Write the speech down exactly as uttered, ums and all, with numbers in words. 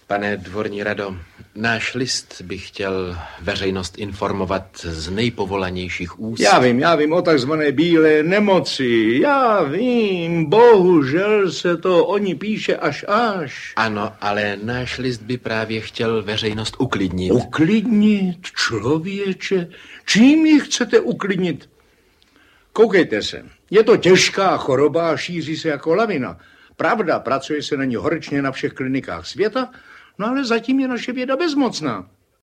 Pane dvorní rado, náš list by chtěl veřejnost informovat z nejpovolanějších úst. Já vím, já vím o takzvané bílé nemoci. Já vím, bohužel se to o ní píše až až. Ano, ale náš list by právě chtěl veřejnost uklidnit. Uklidnit, člověče? Čím ji chcete uklidnit? Koukejte se, je to těžká choroba a šíří se jako lavina. Pravda, pracuje se na ní horečně na všech klinikách světa, no ale zatím je naše věda bezmocná.